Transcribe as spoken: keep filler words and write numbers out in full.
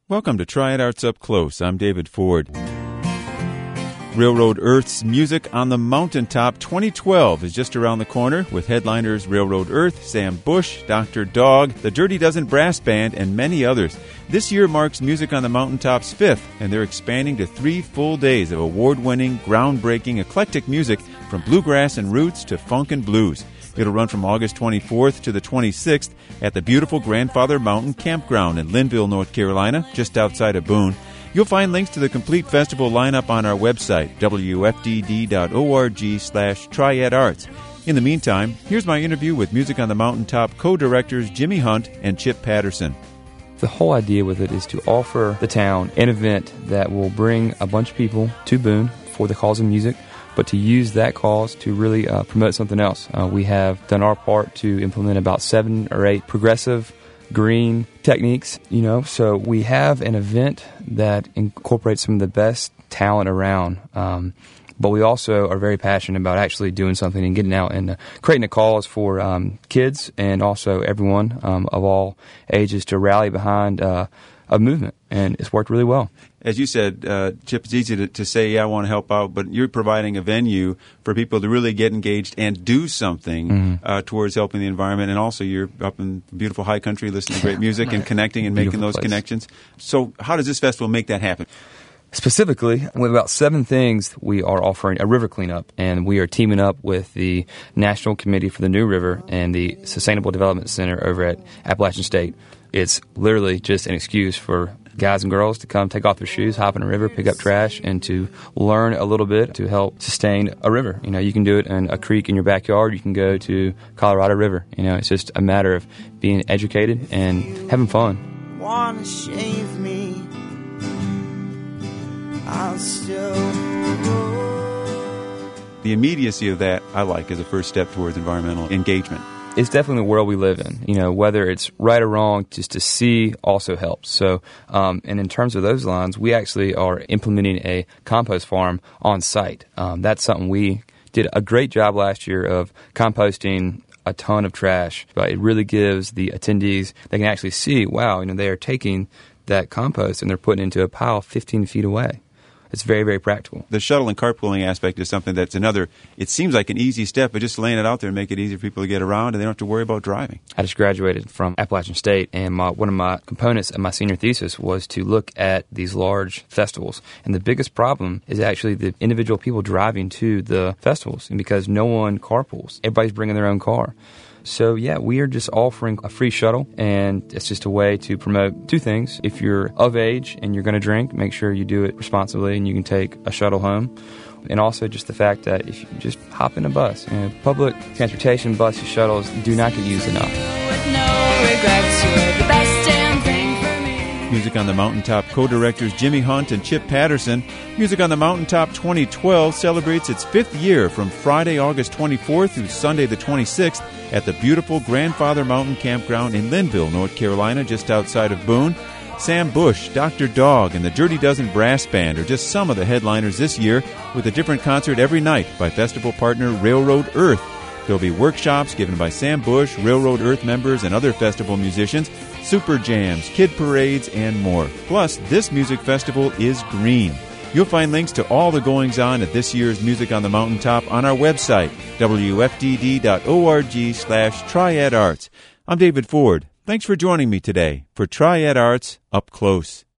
Welcome to Triad Arts Up Close. I'm David Ford. Railroad Earth's Music on the Mountaintop twenty twelve is just around the corner with headliners Railroad Earth, Sam Bush, Doctor Dog, the Dirty Dozen Brass Band, and many others. This year marks Music on the Mountaintop's fifth, and they're expanding to three full days of award-winning, groundbreaking, eclectic music from bluegrass and roots to funk and blues. It'll run from August twenty-fourth to the twenty-sixth at the beautiful Grandfather Mountain Campground in Linville, North Carolina, just outside of Boone. You'll find links to the complete festival lineup on our website, w f d d dot org slash triad arts. In the meantime, here's my interview with Music on the Mountaintop co-directors Jimmy Hunt and Chip Patterson. The whole idea with it is to offer the town an event that will bring a bunch of people to Boone for the cause of music, but to use that cause to really uh, promote something else. Uh, we have done our part to implement about seven or eight progressive green techniques, you know, so we have an event that incorporates some of the best talent around, um, but we also are very passionate about actually doing something and getting out and uh, creating a cause for um, kids and also everyone um, of all ages to rally behind uh, a movement, and it's worked really well. As you said, uh, Chip, it's easy to, to say, yeah, I want to help out, but you're providing a venue for people to really get engaged and do something mm-hmm. uh, towards helping the environment, and also you're up in beautiful high country listening to great music and connecting and beautiful making those place. Connections. So how does this festival make that happen? Specifically, with about seven things, we are offering a river cleanup, and we are teaming up with the National Committee for the New River and the Sustainable Development Center over at Appalachian State. It's literally just an excuse for guys and girls to come take off their shoes, hop in a river, pick up trash, and to learn a little bit to help sustain a river. You know, you can do it in a creek in your backyard. You can go to Colorado River. You know, it's just a matter of being educated and having fun. Wanna shave me? I'll still go. The immediacy of that I like as a first step towards environmental engagement. It's definitely the world we live in. You know, whether it's right or wrong, just to see also helps. So, um, and in terms of those lines, we actually are implementing a compost farm on site. Um, that's something we did a great job last year of composting a ton of trash, but it really gives the attendees, they can actually see, wow, you know, they are taking that compost and they're putting it into a pile fifteen feet away. It's very, very practical. The shuttle and carpooling aspect is something that's another, it seems like an easy step, but just laying it out there and make it easier for people to get around, and they don't have to worry about driving. I just graduated from Appalachian State, and my, one of my components of my senior thesis was to look at these large festivals. And the biggest problem is actually the individual people driving to the festivals, and because no one carpools. Everybody's bringing their own car. So, yeah, we are just offering a free shuttle, and it's just a way to promote two things. If you're of age and you're going to drink, make sure you do it responsibly and you can take a shuttle home. And also just the fact that if you just hop in a bus, you know, public transportation, buses, shuttles do not get used enough. With no regrets, you're the best damn thing for me. Music on the Mountaintop co-directors Jimmy Hunt and Chip Patterson. Music on the Mountaintop twenty twelve celebrates its fifth year from Friday, August twenty-fourth through Sunday the twenty-sixth at the beautiful Grandfather Mountain Campground in Linville, North Carolina, just outside of Boone. Sam Bush, Doctor Dog, and the Dirty Dozen Brass Band are just some of the headliners this year, with a different concert every night by festival partner Railroad Earth. There'll be workshops given by Sam Bush, Railroad Earth members, and other festival musicians, super jams, kid parades, and more. Plus, this music festival is green. You'll find links to all the goings-on at this year's Music on the Mountaintop on our website, w f d d dot org slash triad arts. I'm David Ford. Thanks for joining me today for Triad Arts Up Close.